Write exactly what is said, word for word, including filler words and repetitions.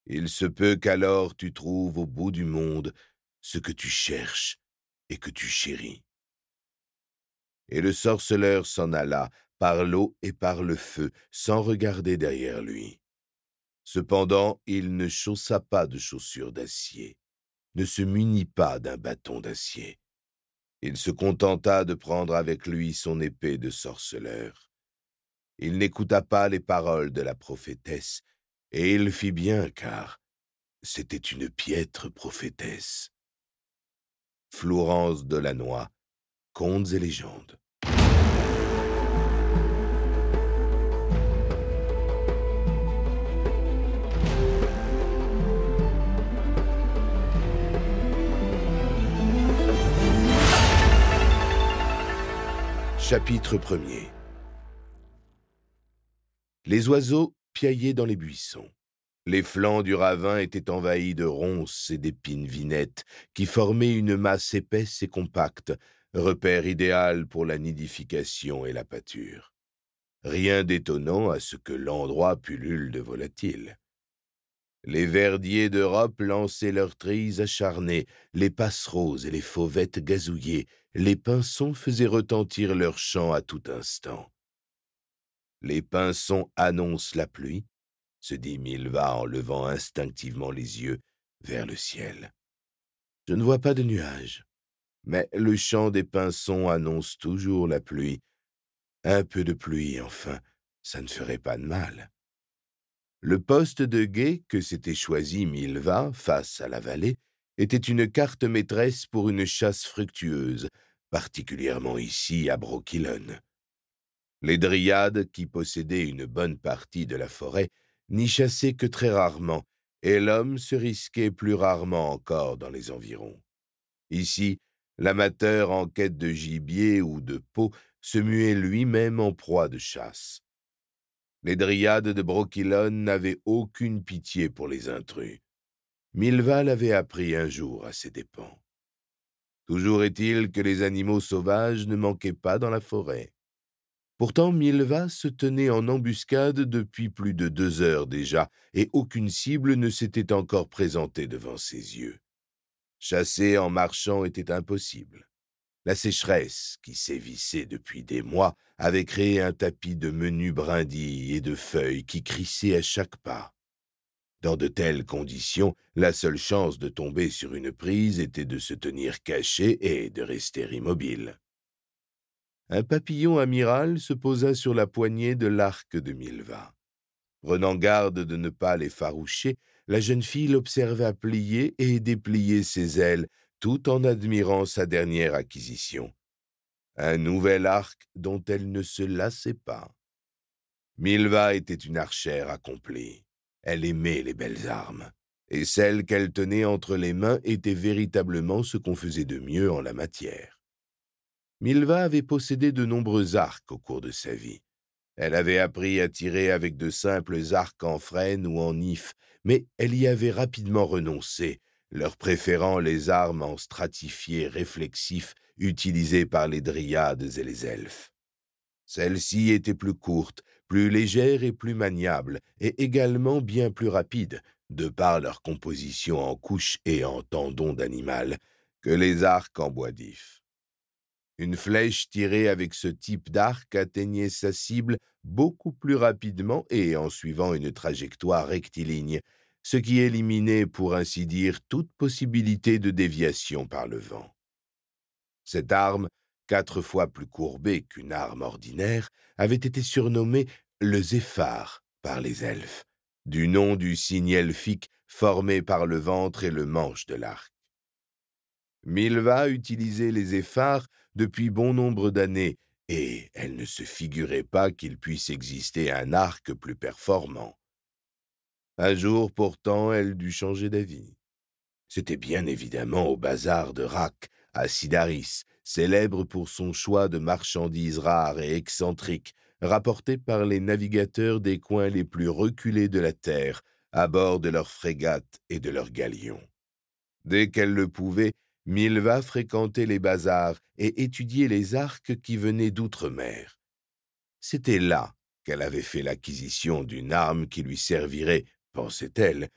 Il se peut qu'alors tu trouves au bout du monde ce que tu cherches et que tu chéris. » Et le sorceleur s'en alla, par l'eau et par le feu, sans regarder derrière lui. Cependant, il ne chaussa pas de chaussures d'acier, ne se munit pas d'un bâton d'acier. Il se contenta de prendre avec lui son épée de sorceleur. Il n'écouta pas les paroles de la prophétesse, et il fit bien, car c'était une piètre prophétesse. Flourens Delannoy, Contes et légendes. Chapitre premier. Les oiseaux piaillaient dans les buissons. Les flancs du ravin étaient envahis de ronces et d'épines vinettes qui formaient une masse épaisse et compacte, repère idéal pour la nidification et la pâture. Rien d'étonnant à ce que l'endroit pullule de volatiles. Les verdiers d'Europe lançaient leurs trilles acharnées, les passeroses et les fauvettes gazouillaient, les pinsons faisaient retentir leurs chants à tout instant. Les pinsons annoncent la pluie, se dit Milva en levant instinctivement les yeux vers le ciel. Je ne vois pas de nuages, mais le chant des pinsons annonce toujours la pluie. Un peu de pluie, enfin, ça ne ferait pas de mal. Le poste de guet que s'était choisi Milva, face à la vallée, était une carte maîtresse pour une chasse fructueuse, particulièrement ici à Brokilon. Les dryades, qui possédaient une bonne partie de la forêt, n'y chassaient que très rarement, et l'homme se risquait plus rarement encore dans les environs. Ici, l'amateur en quête de gibier ou de peau se muait lui-même en proie de chasse. Les dryades de Brokilon n'avaient aucune pitié pour les intrus. Milva l'avait appris un jour à ses dépens. Toujours est-il que les animaux sauvages ne manquaient pas dans la forêt. Pourtant, Milva se tenait en embuscade depuis plus de deux heures déjà, et aucune cible ne s'était encore présentée devant ses yeux. Chasser en marchant était impossible. La sécheresse, qui sévissait depuis des mois, avait créé un tapis de menus brindilles et de feuilles qui crissaient à chaque pas. Dans de telles conditions, la seule chance de tomber sur une prise était de se tenir caché et de rester immobile. Un papillon amiral se posa sur la poignée de l'arc de Milva. Prenant garde de ne pas l'effaroucher, la jeune fille l'observa plier et déplier ses ailes, tout en admirant sa dernière acquisition. Un nouvel arc dont elle ne se lassait pas. Milva était une archère accomplie. Elle aimait les belles armes, et celle qu'elle tenait entre les mains était véritablement ce qu'on faisait de mieux en la matière. Milva avait possédé de nombreux arcs au cours de sa vie. Elle avait appris à tirer avec de simples arcs en frêne ou en if, mais elle y avait rapidement renoncé, leur préférant les armes en stratifié réflexif utilisées par les dryades et les elfes. Celles-ci étaient plus courtes, plus légères et plus maniables, et également bien plus rapides, de par leur composition en couches et en tendons d'animal, que les arcs en bois d'if. Une flèche tirée avec ce type d'arc atteignait sa cible beaucoup plus rapidement et en suivant une trajectoire rectiligne, ce qui éliminait, pour ainsi dire, toute possibilité de déviation par le vent. Cette arme, quatre fois plus courbée qu'une arme ordinaire, avait été surnommée le zéphar par les elfes, du nom du signe elfique formé par le ventre et le manche de l'arc. Milva utilisait les zéphars depuis bon nombre d'années, et elle ne se figurait pas qu'il puisse exister un arc plus performant. Un jour, pourtant, elle dut changer d'avis. C'était bien évidemment au bazar de Rak, à Sidaris, célèbre pour son choix de marchandises rares et excentriques, rapportées par les navigateurs des coins les plus reculés de la terre, à bord de leurs frégates et de leurs galions. Dès qu'elle le pouvait, Milva fréquentait les bazars et étudiait les arcs qui venaient d'outre-mer. C'était là qu'elle avait fait l'acquisition d'une arme qui lui servirait, pensait-elle,